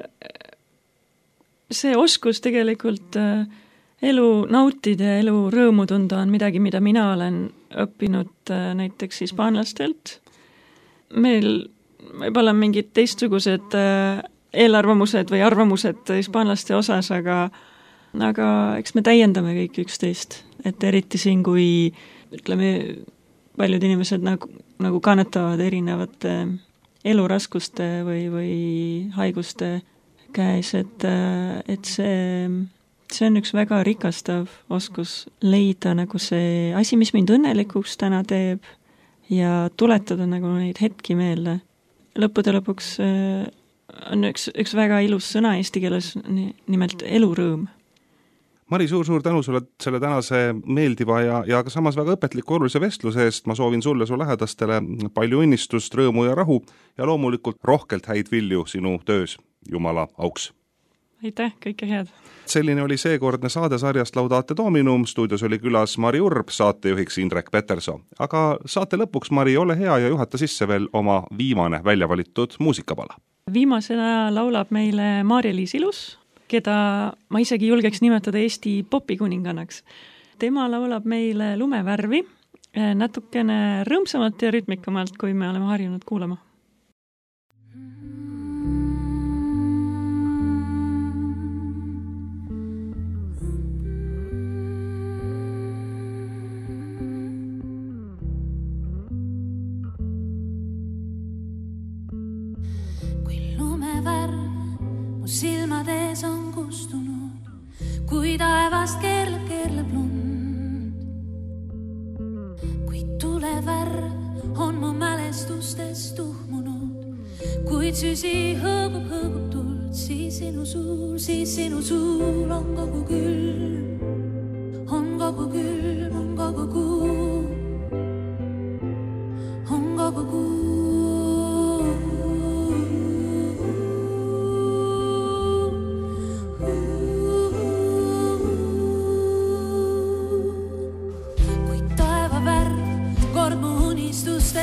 see oskus tegelikult elu nautida ja elu rõõmu tunda on midagi, mida mina olen õppinud näiteks hispaanlastelt. Meil võib-olla mingid teistsugused eelarvamused või arvamused hispaanlaste osas, aga, aga eks me täiendame kõik üksteist, et eriti siin, kui ütleme, paljud inimesed nagu, nagu kannatavad erinevate eluraskuste või, või haiguste käes, et, et see, see on üks väga rikastav oskus leida nagu see asi, mis mind õnnelikuks täna teeb ja tuletada nagu neid hetki meelde. Lõppude lõpuks on üks, üks väga ilus sõna eesti keeles, nimelt elurõõm. Mari, suur-suur tänu sulle selle tänase meeldiva ja, ja ka samas väga õpetliku olulise vestluse eest. Ma soovin sulle su lähedastele palju õnnistust, rõõmu ja rahu ja loomulikult rohkelt häid vilju sinu töös. Jumala auks! Aitäh, kõike head! Selline oli seekordne saadesarjast Laudate Dominum. Stuudios oli külas Mari Urb, saatejuhiks Indrek Peterso. Aga saate lõpuks, Mari, ole hea ja juhata sisse veel oma viimane väljavalitud muusikapala. Viimasena laulab meile Maarja-Liis Ilus, keda ma isegi julgeks nimetada Eesti popikuningannaks. Tema laulab meile Lumevärvi natukene rõõmsamalt ja rütmikamalt, kui me oleme harjunud kuulama. Kui lumevärv mu silmades on kustunud, kui taevast keerleb, keerleb lund. Kui tulevärv on mu mälestustest tuhmunud, kuid süsi hõõgub, hõõgub tuld, siis sinu suul, siis sinu suul on kogu külm, on kogu külm, on kogu kuu, on kogu kuu.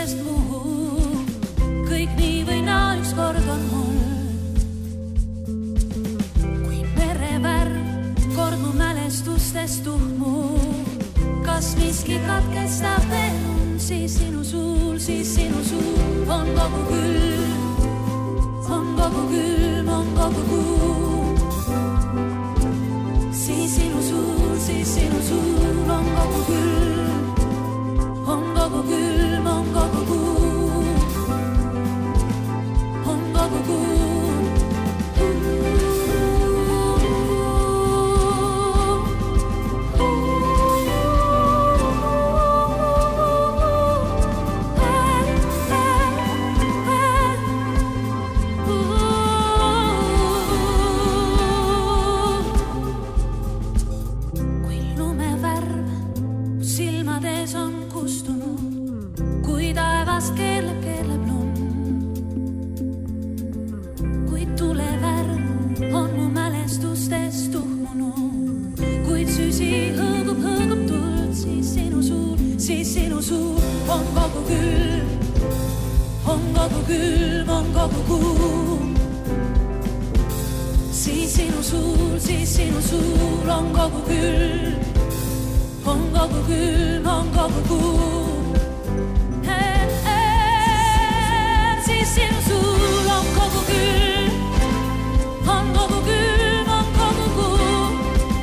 sest muu kõik nii või naa ükskord on mul. Kui merevärv kord mu mälestustest tuhmu, kas miski katkestab veel, siis sinu suul, siis sinu suul on kogu külm, on kogu külm, on kogu kuum. Siis sinu suul, siis sinu suul on kogu külm, on kogu külm, on kogu kuum, on kogu kuum. Külm on kogu kuum. Siis sinu suul, siis sinu suul on kogu külm, on kogu külm, on kogu kuum. Siis sinu suul on kogu külm, on kogu külm, on kogu kuum.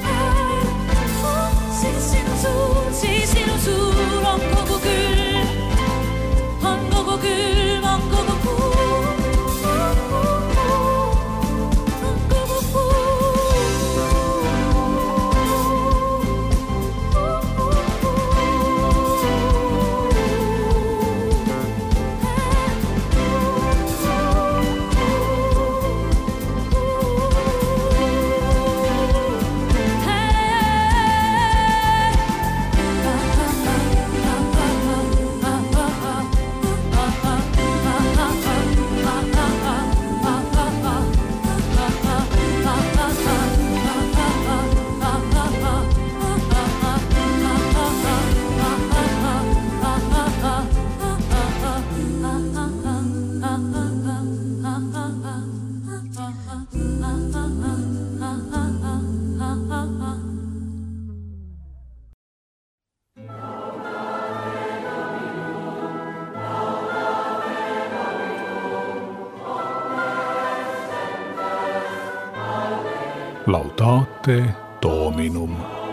Siis sinu suul, siis sinu suul on kogu külm, on kogu külm, on kogu Laudate Dominum.